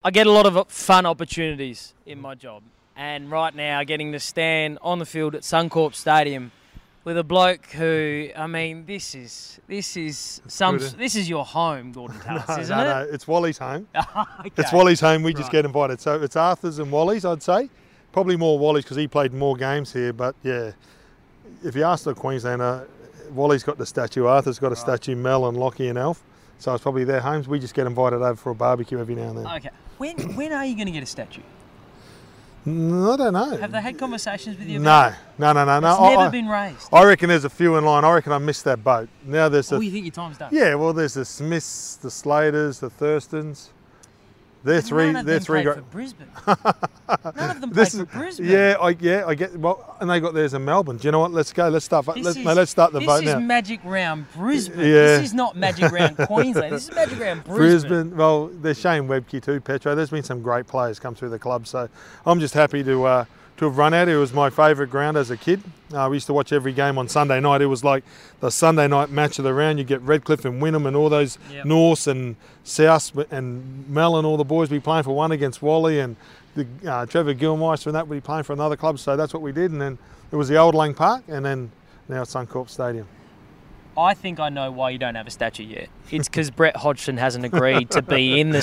I get a lot of fun opportunities in my job. And right now, getting to stand on the field at Suncorp Stadium with a bloke who, I mean, this is your home, Gordon Tallis, isn't it? No, it's Wally's home. Okay. It's Wally's home. We just get invited. So it's Arthur's and Wally's, I'd say. Probably more Wally's because he played more games here. But yeah, if you ask the Queenslander, Wally's got the statue. Arthur's got a statue. Mel and Lockie and Alf. So it's probably their homes. We just get invited over for a barbecue every now and then. Okay. When are you going to get a statue? I don't know. Have they had conversations with you about it? No. It's never been raised. I reckon there's a few in line. I reckon I missed that boat. Now there's you think your time's done? Yeah, well, there's the Smiths, the Slaters, the Thurstons. They're three. None of they're them three. played for Brisbane. None of them played for Brisbane. Yeah, I get. Well, and they got theirs in Melbourne. Do you know what? Let's go. Let's start the vote now. This is Magic Round Brisbane. Yeah. This is not Magic Round Queensland. This is Magic Round Brisbane. Well, there's Shane Webke too, Petro. There's been some great players come through the club, so I'm just happy to have run out. It was my favourite ground as a kid. We used to watch every game on Sunday night. It was like the Sunday night match of the round. You get Redcliffe and Wynnum and all those Norths and Souths and Mel and all the boys be playing for one against Wally, and the Trevor Gilmeister and that would be playing for another club. So that's what we did. And then it was the old Lang Park, and then now it's Suncorp Stadium. I think I know why you don't have a statue yet. It's because Brett Hodgson hasn't agreed to be in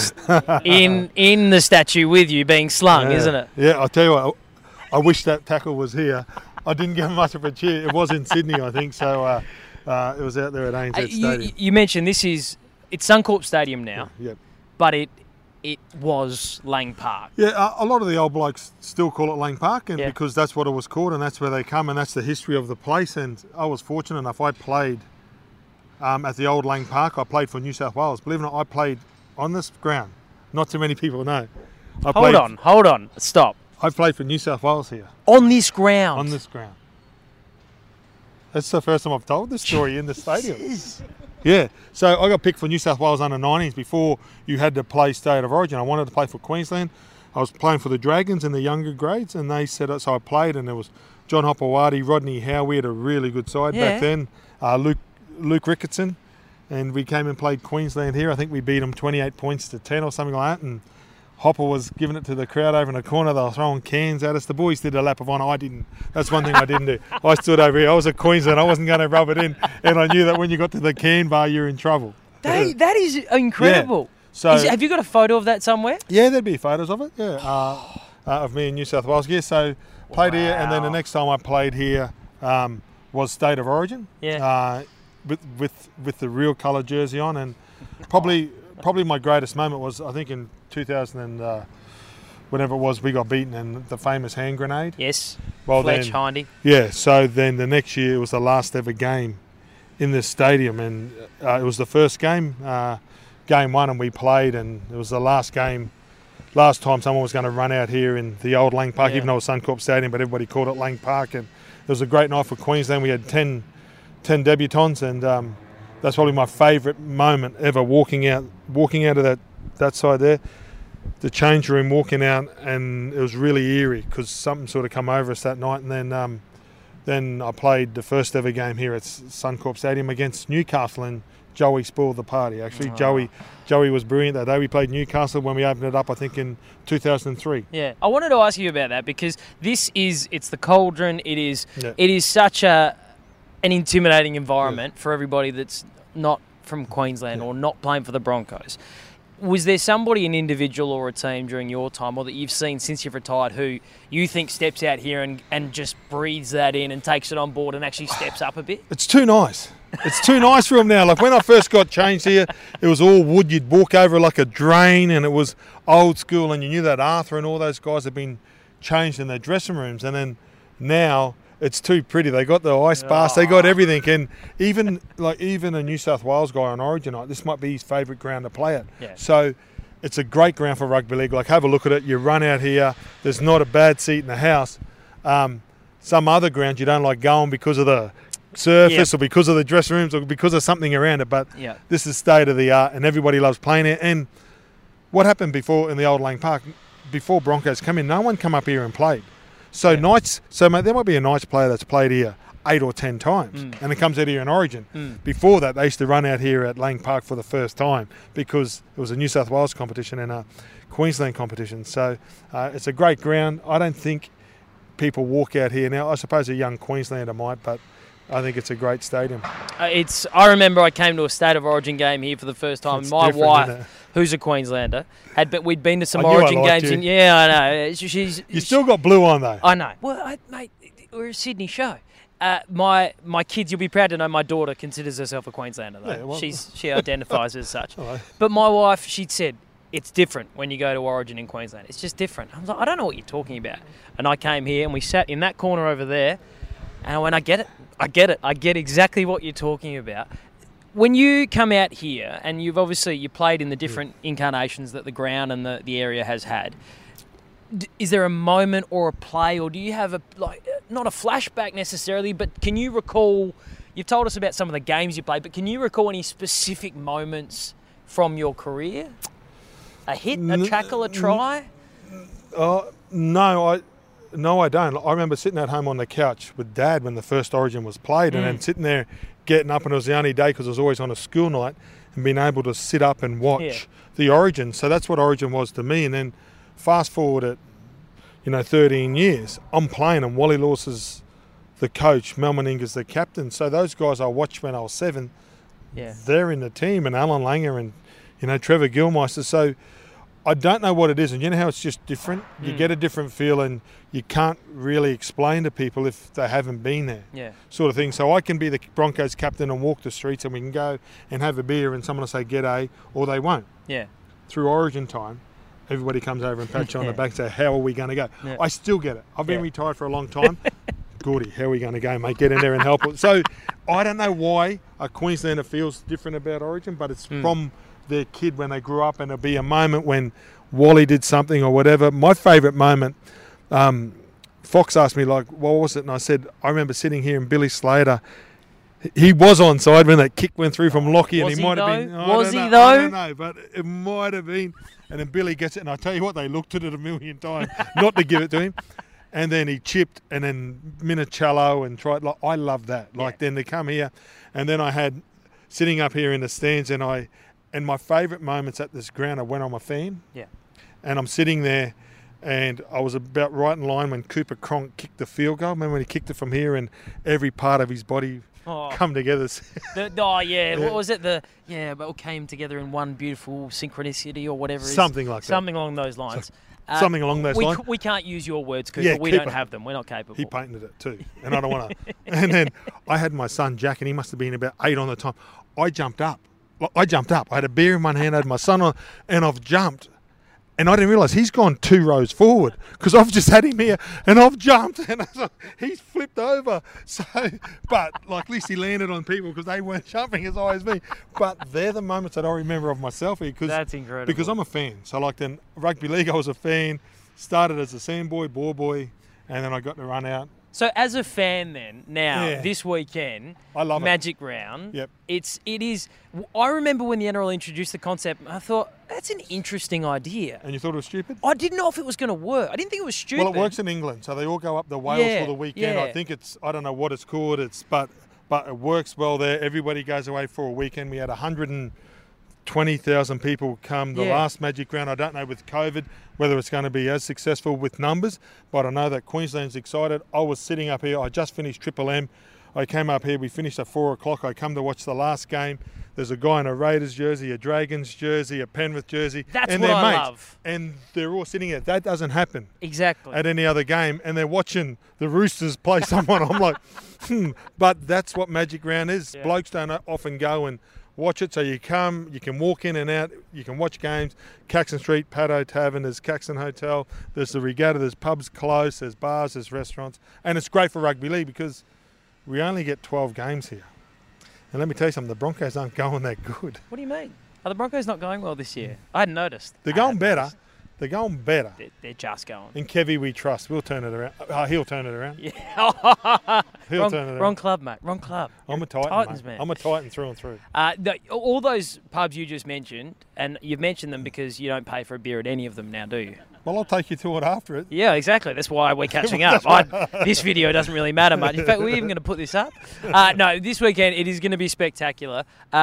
the statue with you being slung, isn't it? Yeah, I'll tell you what. I wish that tackle was here. I didn't get much of a cheer. It was in Sydney, I think, so it was out there at ANZ Stadium. You mentioned it's Suncorp Stadium now, but it was Lang Park. Yeah, a lot of the old blokes still call it Lang Park, and because that's what it was called, and that's where they come, and that's the history of the place. And I was fortunate enough. I played at the old Lang Park. I played for New South Wales. Believe it or not, I played on this ground. Not too many people know. Hold on, stop. I played for New South Wales here. On this ground? On this ground. That's the first time I've told this story in the stadium. Yeah. So I got picked for New South Wales under-19s before you had to play State of Origin. I wanted to play for Queensland. I was playing for the Dragons in the younger grades, and they said, so I played, and there was John Hopewadi, Rodney Howe. We had a really good side back then. Luke Ricketson. And we came and played Queensland here. I think we beat them 28 points to 10 or something like that. And Hopper was giving it to the crowd over in the corner. They were throwing cans at us. The boys did a lap of honour. I didn't. That's one thing I didn't do. I stood over here. I was a Queensland. I wasn't going to rub it in. And I knew that when you got to the can bar, you're in trouble. That is incredible. Yeah. So, have you got a photo of that somewhere? Yeah, there'd be photos of it. Yeah, of me in New South Wales. Yeah, so played here. And then the next time I played here was State of Origin. Yeah. With the real colour jersey on. And probably my greatest moment was, I think, in 2000 and whenever it was, we got beaten, and the famous hand grenade. Yes. Well, Fletch Hindy. Yeah. So then the next year it was the last ever game in this stadium, and it was the first game, game one, and we played, and it was the last game. Last time someone was going to run out here in the old Lang Park, even though it was Suncorp Stadium, but everybody called it Lang Park, and it was a great night for Queensland. We had 10 debutants, and that's probably my favourite moment ever, walking out of that side there, the change room, walking out, and it was really eerie because something sort of come over us that night. And then I played the first ever game here at Suncorp Stadium against Newcastle, and Joey spoiled the party. Actually, Joey was brilliant that day. We played Newcastle when we opened it up, I think, in 2003. Yeah, I wanted to ask you about that because it's the Cauldron. It is such an intimidating environment for everybody that's not from Queensland or not playing for the Broncos. Was there somebody, an individual or a team during your time or that you've seen since you've retired who you think steps out here and just breathes that in and takes it on board and actually steps up a bit? It's too nice. It's too nice for them now. Like when I first got changed here, it was all wood. You'd walk over like a drain, and it was old school, and you knew that Arthur and all those guys had been changed in their dressing rooms. And then now it's too pretty. They got the ice baths, they got everything, and even a New South Wales guy on Origin night, this might be his favourite ground to play at. Yeah. So it's a great ground for rugby league. Like, have a look at it. You run out here. There's not a bad seat in the house. Some other grounds you don't like going because of the surface or because of the dressing rooms or because of something around it. But this is state of the art, and everybody loves playing it. And what happened before in the old Lang Park, before Broncos come in, no one come up here and played. So Knights, mate, there might be a Knights player that's played here 8 or 10 times, and it comes out here in Origin. Before that, they used to run out here at Lang Park for the first time because it was a New South Wales competition, and Queensland competitions. So it's a great ground. I don't think people walk out here now. I suppose a young Queenslander might, but I think it's a great stadium. I remember I came to a State of Origin game here for the first time. It's My different, isn't it? wife, who's a Queenslander, we'd been to some I knew I Origin liked games. you. Yeah, I know. You still got blue on though. I know. Well, mate, we're a Sydney show. My kids, you'll be proud to know, my daughter considers herself a Queenslander though. Yeah, well- She identifies as such. Hello. But my wife, she'd said, it's different when you go to Origin in Queensland. It's just different. I was like, I don't know what you're talking about. And I came here and we sat in that corner over there, and I went, I get it. I get exactly what you're talking about. When you come out here, and you played in the different incarnations that the ground and the area has had, is there a moment or a play, or do you have not a flashback necessarily, but can you recall, you've told us about some of the games you played, but can you recall any specific moments from your career? A hit, a tackle, a try? No, I don't. I remember sitting at home on the couch with Dad when the first Origin was played, and then sitting there getting up, and it was the only day because it was always on a school night, and being able to sit up and watch the Origin. So that's what Origin was to me. And then fast forward at 13 years, I'm playing, and Wally Lawson's the coach, Mel Meninga's the captain. So those guys I watched when I was 7, they're in the team, and Alan Langer and Trevor Gilmeister. So I don't know what it is, and you know how it's just different? You get a different feel, and you can't really explain to people if they haven't been there, sort of thing. So I can be the Broncos captain and walk the streets, and we can go and have a beer, and someone will say, "G'day," or they won't. Yeah. Through Origin time, everybody comes over and pats you on the back and say, "How are we going to go?" Yeah. I still get it. I've been retired for a long time. Gordy, how are we going to go, mate? Get in there and help us. So I don't know why a Queenslander feels different about Origin, but it's from their kid when they grew up, and it'll be a moment when Wally did something or whatever. My favourite moment, Fox asked me, what was it? And I said, I remember sitting here and Billy Slater, he was onside when that kick went through from Lockie, and he might have been. Was he I though? don't know, but it might have been. And then Billy gets it, and I tell you what, they looked at it a million times not to give it to him. And then he chipped, and then Minicello and tried. I love that. Then to come here, and then I had sitting up here in the stands, and my favourite moments at this ground are when I'm a fan. Yeah. And I'm sitting there, and I was about right in line when Cooper Cronk kicked the field goal. Remember when he kicked it from here, and every part of his body come together. What was it? It all came together in one beautiful synchronicity or whatever. Something like that. Something along those lines. Something along those lines. We can't use your words, Cooper. We don't have them. We're not capable. He patented it too, and I don't want to. And then I had my son Jack, and he must have been about 8 on the time. I jumped up. I had a beer in one hand, I had my son on, and I've jumped. And I didn't realise he's gone 2 rows forward because I've just had him here and I've jumped and he's flipped over. So, but at least he landed on people because they weren't jumping as high as me. But they're the moments that I remember of myself here. That's incredible. Because I'm a fan. So then rugby league, I was a fan. Started as a sandboy, ball boy, and then I got to run out. So as a fan then, this weekend, I love Magic Round, Yep. it is, I remember when the NRL introduced the concept, I thought, that's an interesting idea. And you thought it was stupid? I didn't know if it was going to work. I didn't think it was stupid. Well, it works in England, so they all go up the Wales for the weekend. Yeah. I think I don't know what it's called, but it works well there. Everybody goes away for a weekend. We had 120,000 people come the last Magic Round. I don't know with COVID whether it's going to be as successful with numbers, but I know that Queensland's excited. I was sitting up here. I just finished Triple M. I came up here. We finished at 4 o'clock. I come to watch the last game. There's a guy in a Raiders jersey, a Dragons jersey, a Penrith jersey. That's and what they're I mates. love. And they're all sitting there. That doesn't happen Exactly. at any other game. And they're watching the Roosters play someone. I'm like, But that's what Magic Round is. Yeah. Blokes don't often go and watch it. So you come, you can walk in and out, you can watch games. Caxton Street, Paddo Tavern, there's Caxton Hotel, there's the Regatta, there's pubs close, there's bars, there's restaurants. And it's great for rugby league because we only get 12 games here. And let me tell you something, the Broncos aren't going that good. What do you mean? Are the Broncos not going well this year? I hadn't noticed. They're going better. They're going better. They're just going. In Kevy we trust. We'll turn it around. He'll turn it around. Yeah. He'll turn it around. Wrong club, mate. Wrong club. I'm a Titan, Titans, mate. man. I'm a Titan through and through. All those pubs you just mentioned, and you've mentioned them because you don't pay for a beer at any of them now, do you? Well, I'll take you to it after it. Yeah, exactly. That's why we're catching up. This video doesn't really matter much. In fact, we're even going to put this up. No, this weekend it is going to be spectacular.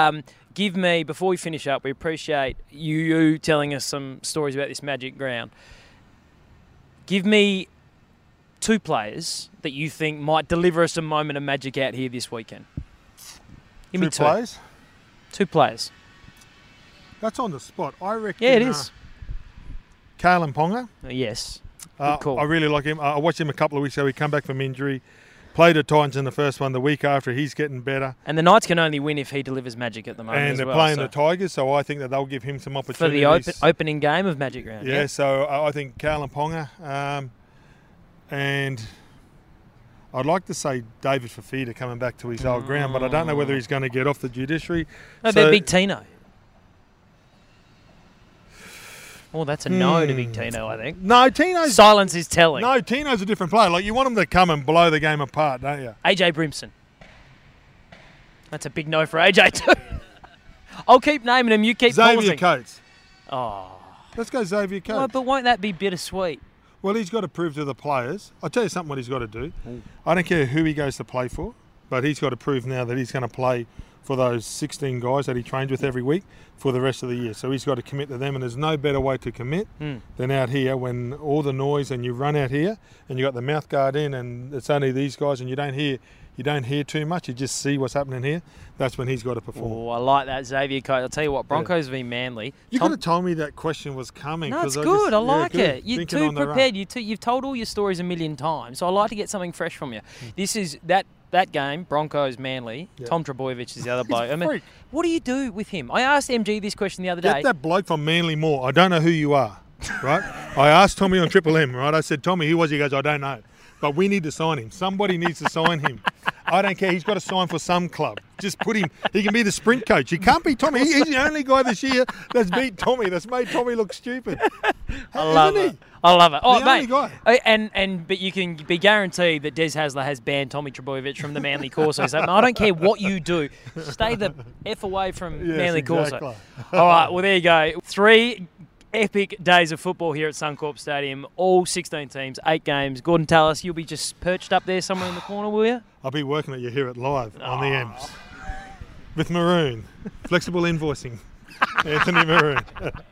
give me, before we finish up, we appreciate you telling us some stories about this Magic ground. Give me 2 players that you think might deliver us a moment of magic out here this weekend. Give me 2 players? 2 players. That's on the spot. I reckon. Yeah, it is. Kalen Ponga. Yes. Good call. I really like him. I watched him a couple of weeks ago. He come back from injury. Played at Titans in the first one. The week after, he's getting better. And the Knights can only win if he delivers magic at the moment. And they're playing the Tigers, so I think that they'll give him some opportunities. For the opening game of Magic Round. Yeah, so I think Kalen Ponga. And I'd like to say David Fafita coming back to his old ground, but I don't know whether he's going to get off the judiciary. No, they're Big Tino. Oh, that's a no to Big Tino, I think. No, Tino's... Silence is telling. No, Tino's a different player. Like, you want him to come and blow the game apart, don't you? AJ Brimson. That's a big no for AJ too. I'll keep naming him, you keep pausing. Xavier Coates. Oh. Let's go Xavier Coates. Well, but won't that be bittersweet? Well, he's got to prove to the players. I'll tell you something what he's got to do. I don't care who he goes to play for, but he's got to prove now that he's going to play for those 16 guys that he trains with every week for the rest of the year. So he's got to commit to them, and there's no better way to commit than out here when all the noise and you run out here and you got the mouth guard in and it's only these guys and you don't hear too much, you just see what's happening here. That's when he's got to perform. Oh, I like that, Xavier Coates. I'll tell you what, Broncos v Manly. You could have told me that question was coming. No, it's good. I like it. You're too prepared. You've told all your stories a million times, so I like to get something fresh from you. This is that game, Broncos Manly. Tom Trebojevic is the other bloke. I mean, what do you do with him? I asked MG this question the other day. Get that bloke from Manly more. I don't know who you are, right? I asked Tommy on Triple M, right? I said, Tommy, who was he? He goes, I don't know. But we need to sign him. Somebody needs to sign him. I don't care. He's got to sign for some club. Just put him. He can be the sprint coach. He can't be Tommy. He's the only guy this year that's beat Tommy. That's made Tommy look stupid. I love it. I love it. Oh, the mate. only guy. But you can be guaranteed that Des Hasler has banned Tommy Trebojevic from the Manly Corso. So I don't care what you do. Stay the F away from Manly Corso. All right. Well, there you go. 3 epic days of football here at Suncorp Stadium. All 16 teams, 8 games. Gordon Tallis, you'll be just perched up there somewhere in the corner, will you? I'll be working at you here at Live on the M's. With Maroon. Flexible invoicing. Anthony Maroon.